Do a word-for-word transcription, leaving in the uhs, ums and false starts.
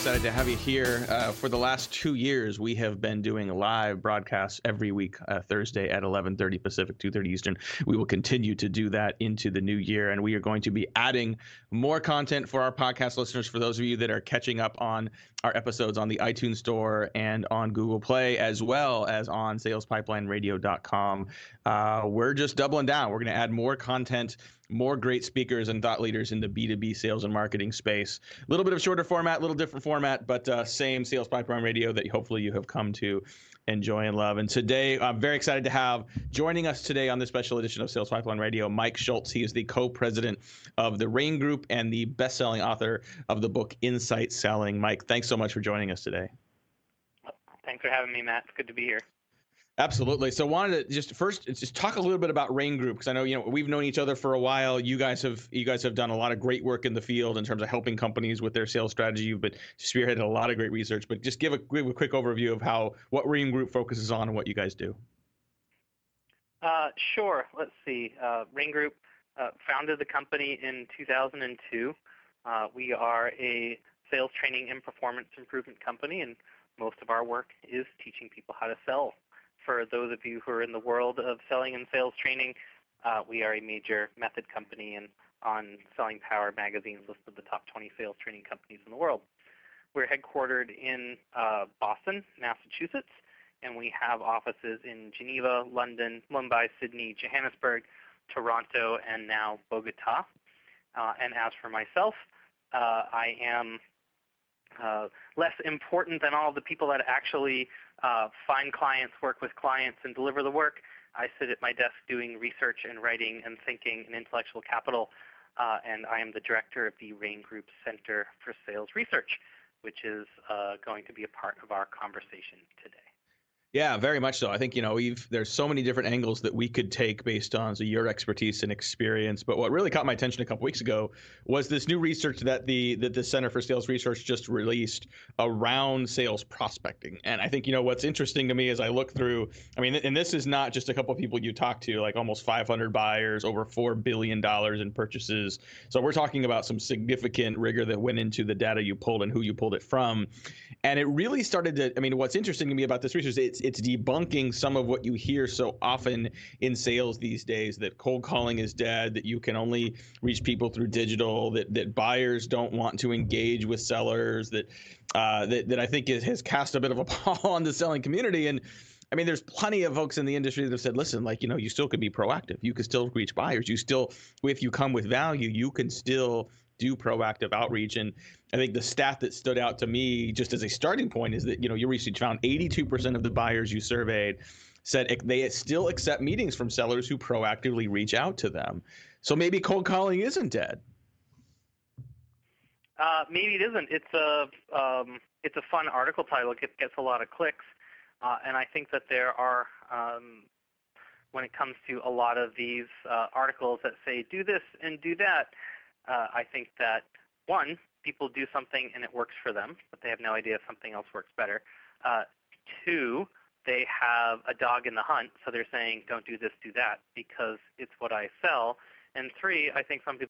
excited to have you here. Uh, for the last two years, we have been doing live broadcasts every week, uh, Thursday at eleven thirty Pacific, two thirty Eastern. We will continue to do that into the new year, and we are going to be adding more content for our podcast listeners. For those of you that are catching up on our episodes on the iTunes Store and on Google Play, as well as on sales pipeline radio dot com, uh, we're just doubling down. We're going to add more content, more great speakers and thought leaders in the B two B sales and marketing space. A little bit of shorter format, a little different format, but uh, same Sales Pipeline Radio that hopefully you have come to enjoy and love. And today, I'm very excited to have joining us today on this special edition of Sales Pipeline Radio, Mike Schultz. He is the co-president of the Rain Group and the best-selling author of the book Insight Selling. Mike, thanks so much for joining us today. Thanks for having me, Matt. It's good to be here. Absolutely. So wanted to just first just talk a little bit about Rain Group, because I know, you know, we've known each other for a while. You guys have you guys have done a lot of great work in the field in terms of helping companies with their sales strategy. You've been spearheaded a lot of great research, but just give a, give a quick overview of how what Rain Group focuses on and what you guys do. Uh, sure. Let's see. Uh, Rain Group uh, founded the company in two thousand two. Uh, we are a sales training and performance improvement company, and most of our work is teaching people how to sell. For those of you who are in the world of selling and sales training, uh, we are a major method company and on Selling Power magazine's list of the top twenty sales training companies in the world. We're headquartered in uh, Boston, Massachusetts, and we have offices in Geneva, London, Mumbai, Sydney, Johannesburg, Toronto, and now Bogota. Uh, and as for myself, uh, I am uh, less important than all the people that actually Uh, find clients, work with clients, and deliver the work. I sit at my desk doing research and writing and thinking and intellectual capital, uh, and I am the director of the Rain Group Center for Sales Research, which is uh, going to be a part of our conversation today. Yeah, very much so. I think, you know, we've there's so many different angles that we could take based on so your expertise and experience. But what really caught my attention a couple weeks ago was this new research that the that the Center for Sales Research just released around sales prospecting. And I think, you know, what's interesting to me as I look through, I mean, and this is not just a couple of people you talk to, like almost five hundred buyers, over four billion dollars in purchases. So we're talking about some significant rigor that went into the data you pulled and who you pulled it from. And it really started to, I mean, what's interesting to me about this research is it's, it's debunking some of what you hear so often in sales these days, that cold calling is dead, that you can only reach people through digital, that that buyers don't want to engage with sellers, that uh, that, that I think is, has cast a bit of a pall on the selling community. And I mean, there's plenty of folks in the industry that have said, listen, like, you know, you still could be proactive. You could still reach buyers. You still, if you come with value, you can still do proactive outreach. And I think the stat that stood out to me just as a starting point is that, you know, your research found eighty-two percent of the buyers you surveyed said they still accept meetings from sellers who proactively reach out to them. So maybe cold calling isn't dead. Uh, maybe it isn't. It's a um, it's a fun article title. It gets a lot of clicks, uh, and I think that there are, um, when it comes to a lot of these uh, articles that say do this and do that, uh, I think that one, people do something and it works for them, but they have no idea if something else works better. Uh, two, they have a dog in the hunt, so they're saying don't do this, do that, because it's what I sell. And three, I think some people